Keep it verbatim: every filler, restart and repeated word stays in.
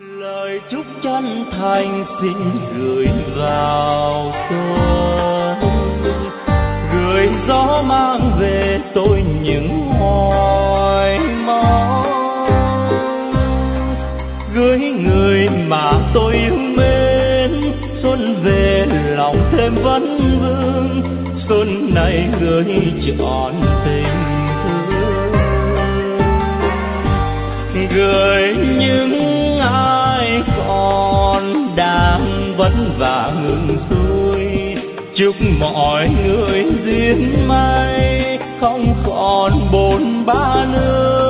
Lời chúc chân thành xin gửi vào xuân, gửi gió mang về tôi những hoài mong, gửi người mà tôi yêu mến. Xuân về lòng thêm vấn vương, xuân này gửi trọn tình thương, gửi những ai còn đang vất vả ngừng xuôi. Chúc mọi người duyên may không còn bồn ba nữa.